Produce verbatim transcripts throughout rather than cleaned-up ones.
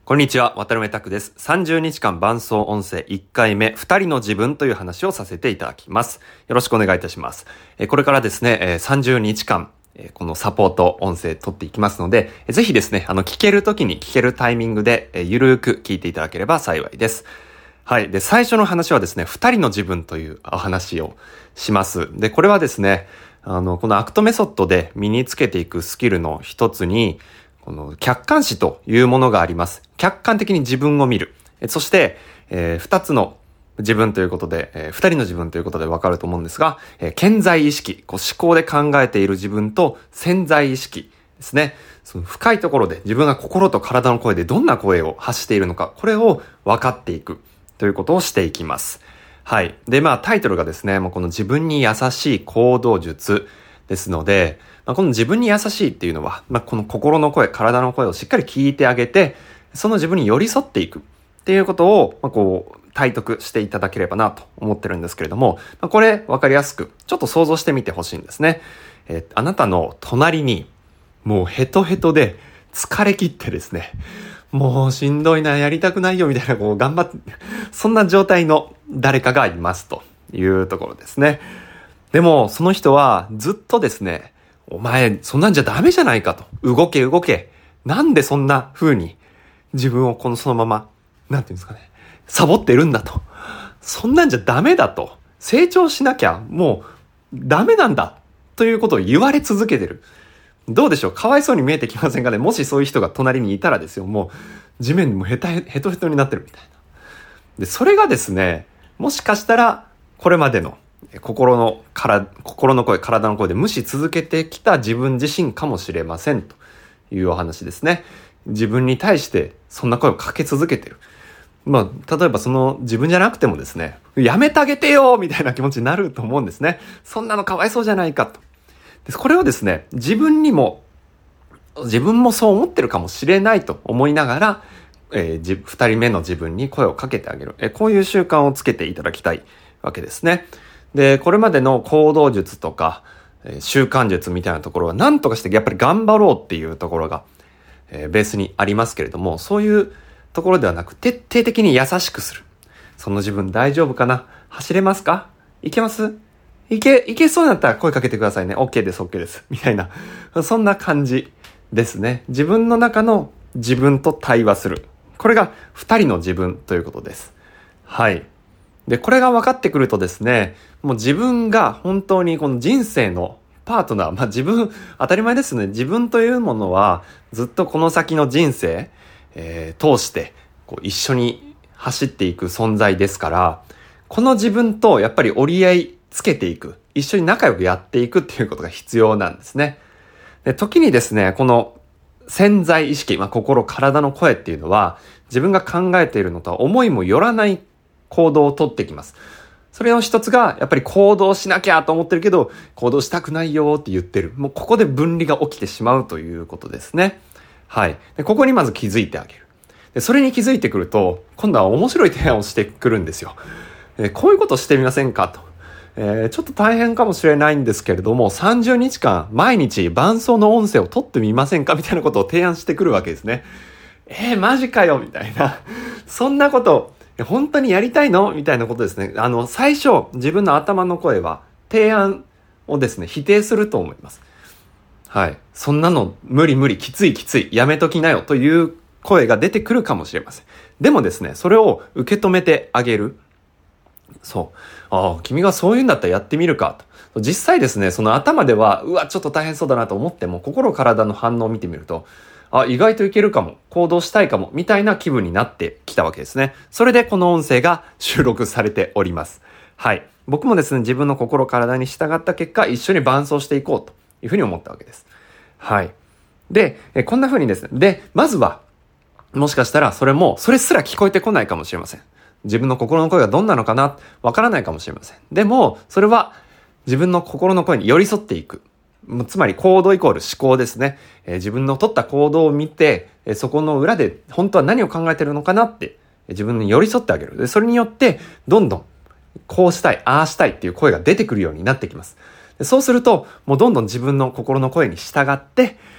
こんにちは、渡辺拓です。さんじゅうにちかん伴奏音声いっかいめ、ふたりの自分という話をさせていただきます。よろしくお願いいたします。これからですね、さんじゅうにちかん、このサポート音声取っていきますので、ぜひですね、あの、聞けるときに聞けるタイミングで、ゆるーく聞いていただければ幸いです。はい。で、最初の話はですね、ふたりの自分というお話をします。で、これはですね、あの、このアクトメソッドで身につけていくスキルの一つに、この客観視というものがあります。客観的に自分を見る。そして、えー、二つの自分ということで、えー、二人の自分ということでわかると思うんですが、えー、顕在意識、こう思考で考えている自分と潜在意識ですね。その深いところで自分が心と体の声でどんな声を発しているのか、これを分かっていくということをしていきます。はい。で、まあタイトルがですね、もうこの自分に優しい行動術ですので、まあ、この自分に優しいっていうのは、まあ、この心の声、体の声をしっかり聞いてあげて、その自分に寄り添っていくっていうことを、まあ、こう、体得していただければなと思ってるんですけれども、まあ、これ分かりやすく、ちょっと想像してみてほしいんですね。えー、あなたの隣に、もうヘトヘトで疲れ切ってですね、もうしんどいな、やりたくないよみたいな、こう頑張って、そんな状態の誰かがいますというところですね。でも、その人はずっとですね、お前、そんなんじゃダメじゃないかと。動け動け。なんでそんな風に自分をこのそのまま、なんていうんですかね、サボってるんだと。そんなんじゃダメだと。成長しなきゃもうダメなんだということを言われ続けてる。どうでしょう、かわいそうに見えてきませんかね。もしそういう人が隣にいたらですよ、もう地面にもヘタヘトヘトになってるみたいな。で、それがですね、もしかしたらこれまでの心のから、心の声、体の声で無視続けてきた自分自身かもしれませんというお話ですね。自分に対してそんな声をかけ続けてる。まあ、例えばその自分じゃなくてもですね、やめてあげてよみたいな気持ちになると思うんですね。そんなのかわいそうじゃないかと。で、これをですね、自分にも、自分もそう思ってるかもしれないと思いながら、えー、二人目の自分に声をかけてあげる。えー、こういう習慣をつけていただきたいわけですね。で、これまでの行動術とか、えー、習慣術みたいなところは何とかしてやっぱり頑張ろうっていうところが、えー、ベースにありますけれども、そういうところではなく徹底的に優しくする。その自分大丈夫かな？走れますか？いけます？いけ、いけそうになったら声かけてくださいね。OK です、OK です。みたいな。そんな感じですね。自分の中の自分と対話する。これが二人の自分ということです。はい。で、これが分かってくるとですね、もう自分が本当にこの人生のパートナー、まあ自分、当たり前ですね。自分というものはずっとこの先の人生、えー、通してこう一緒に走っていく存在ですから、この自分とやっぱり折り合いつけていく、一緒に仲良くやっていくっていうことが必要なんですね。で、時にですね、この潜在意識、まあ心、体の声っていうのは自分が考えているのとは思いもよらない行動をとってきます。それの一つが、やっぱり行動しなきゃと思ってるけど、行動したくないよって言ってる。もうここで分離が起きてしまうということですね。はい。で、ここにまず気づいてあげる。で、それに気づいてくると、今度は面白い提案をしてくるんですよ。えこういうことしてみませんかと。えー、ちょっと大変かもしれないんですけれども、さんじゅうにちかん毎日伴奏の音声を取ってみませんかみたいなことを提案してくるわけですね。えー、マジかよみたいな。そんなこと、本当にやりたいのみたいなことですね。あの、最初、自分の頭の声は、提案をですね、否定すると思います。はい。そんなの、無理無理、きついきつい、やめときなよ、という声が出てくるかもしれません。でもですね、それを受け止めてあげる。そう。ああ、君がそういうんだったらやってみるか、と。実際ですね、その頭では、うわ、ちょっと大変そうだなと思っても、心体の反応を見てみると、あ、意外といけるかも、行動したいかも、みたいな気分になってきたわけですね。それでこの音声が収録されております。はい。僕もですね、自分の心体に従った結果、一緒に伴奏していこうというふうに思ったわけです。はい。で、えこんな風にですね、で、まずは、もしかしたらそれも、それすら聞こえてこないかもしれません。自分の心の声がどんなのかな、わからないかもしれません。でも、それは自分の心の声に寄り添っていく。つまり行動イコール思考ですね、えー、自分の取った行動を見て、えー、そこの裏で本当は何を考えてるのかなって、えー、自分に寄り添ってあげる。で、それによってどんどんこうしたい、ああしたいっていう声が出てくるようになってきます。で、そうするともうどんどん自分の心の声に従って、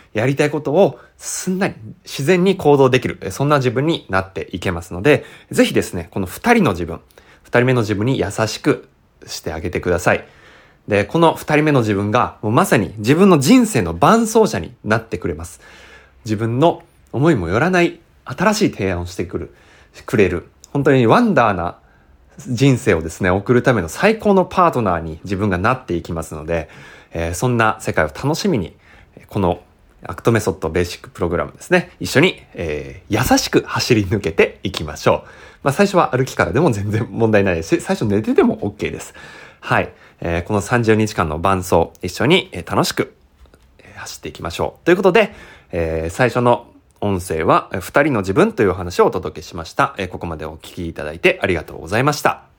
やりたいことをすんなり自然に行動できる、そんな自分になっていけますので、ぜひですね、この二人の自分、二人目の自分に優しくしてあげてください。で、この二人目の自分がもうまさに自分の人生の伴走者になってくれます。自分の思いもよらない新しい提案をしてくる、くれる。本当にワンダーな人生をですね、送るための最高のパートナーに自分がなっていきますので、えー、そんな世界を楽しみに、このアクトメソッドベーシックプログラムですね、一緒に、えー、優しく走り抜けていきましょう。まあ最初は歩きからでも全然問題ないですし、最初寝てでも OK です。はい。えー、このさんじゅうにちかんの伴走、一緒に楽しく走っていきましょう。ということで、えー、最初の音声は二人の自分という話をお届けしました。ここまでお聞きいただいてありがとうございました。